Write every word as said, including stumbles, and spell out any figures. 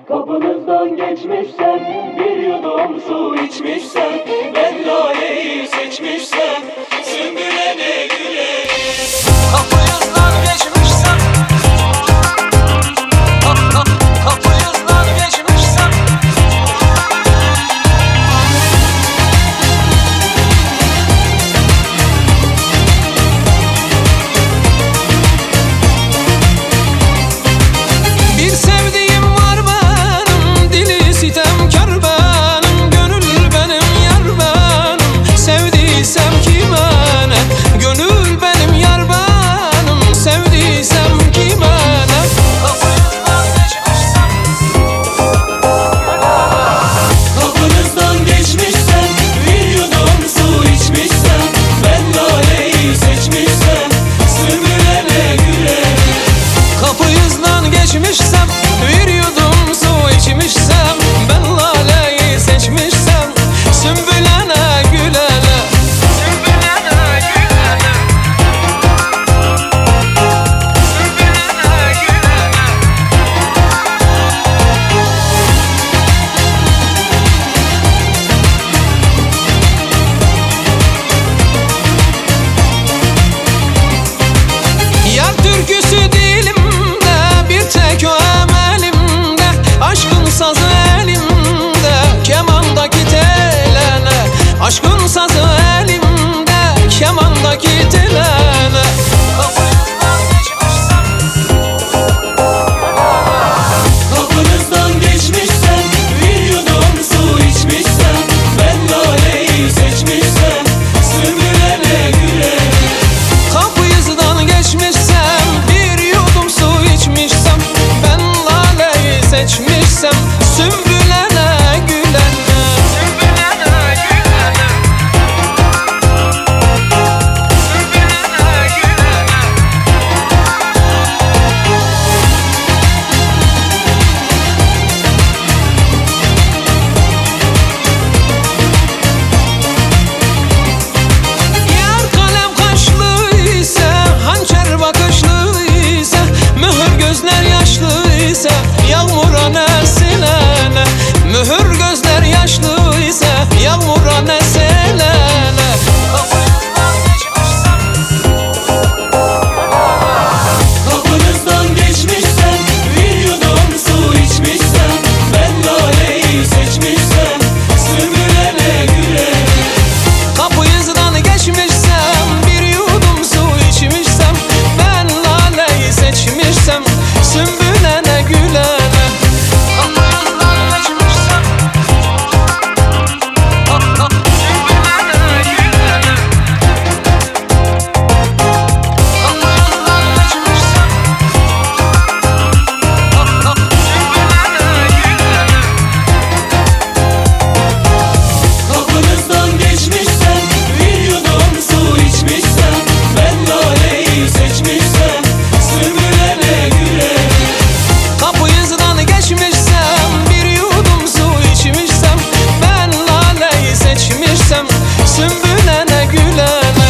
Kapınızdan geçmişsem, bir yudum su içmişsem, ben laleyi seçmişsem, sümbüle ne gülerim. Kapınızdan geçmişsem, kap, kap, kapınızdan geçmişsem, bir sevdiğim var benim, dili sitemkar benim, gönül benim yar benim, sevdiysem kime ne, gönül benim yar benim, sevdiysem kime ne. Kapınızdan geçmişsem, Kapınızdan geçmişsem, bir yudum su içmişsem, ben laleyi seçmişsem, sümbüle ne gülerim. kapınızdan geçmişsem, bir yudum su içmişsem, ben laleyi seçmişsem, sümbülene gülene, sümbülene gülene, sümbülene gülene. Yar türküsü dilimde, bir tek o emelimde, aşkın sazı elimde, kemandaki telene, aşkın sazı elimde, kemandaki telene. Kapınızdan geçmişsem, Kapınızdan geçmişsem, bir yudum su içmişsem, ben laleyi seçmişsem, sümbüle ne gülerim. kapınızdan geçmişsem, bir yudum su içmişsem, ben laleyi seçmişsem, sümbülene gülene, sümbülene gülene, sümbülene gülene. Yar kalem kaşlı ise, hançer bakışlı ise, mühür gözler yaşlı ise, yağmura ne silene, mühür gözler yaşlı ise, yağmura ne silene. Kapınızdan geçmişsem, Kapınızdan geçmişsem, bir yudum su içmişsem, ben laleyi seçmişsem, sümbüle ne gülerim. kapınızdan geçmişsem, bir yudum su içmişsem, ben laleyi seçmişsem, sümbülene gülene. Kapınızdan geçmişsem, kap, kap, sümbülene gülene. Kapınızdan geçmişsem, kap, kap, sümbülene gülene. Kapınızdan geçmişsem, bir yudum su içmişsem, ben laleyi seçmişsem, sümbüle ne gülerim. Kapınızdan geçmişsem, bir yudum su içmişsem, ben laleyi seçmişsem, sümbülene gülene.